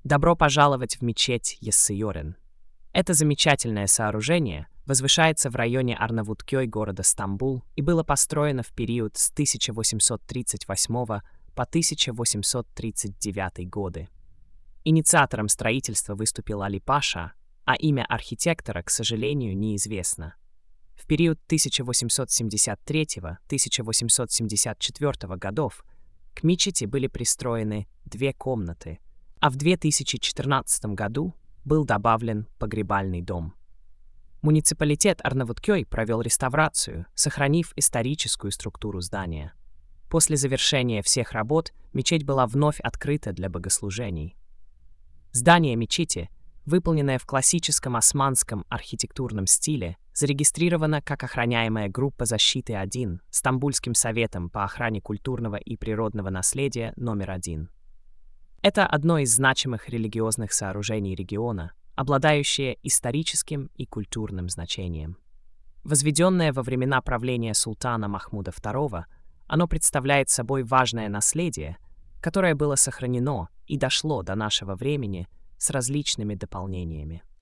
Добро пожаловать в мечеть Яссы-Йорен. Это замечательное сооружение возвышается в районе Арнавуткёй города Стамбул и было построено в период с 1838 по 1839 годы. Инициатором строительства выступил Али Паша, а имя архитектора, к сожалению, неизвестно. В период 1873-1874 годов к мечети были пристроены 2 комнаты, а в 2014 году был добавлен погребальный дом. Муниципалитет Арнавуткёй провел реставрацию, сохранив историческую структуру здания. После завершения всех работ мечеть была вновь открыта для богослужений. Здание мечети, выполненное в классическом османском архитектурном стиле, зарегистрировано как охраняемая группа защиты 1 Стамбульским советом по охране культурного и природного наследия номер 1. Это одно из значимых религиозных сооружений региона, обладающее историческим и культурным значением. Возведенное во времена правления султана Махмуда II, оно представляет собой важное наследие, которое было сохранено и дошло до нашего времени с различными дополнениями.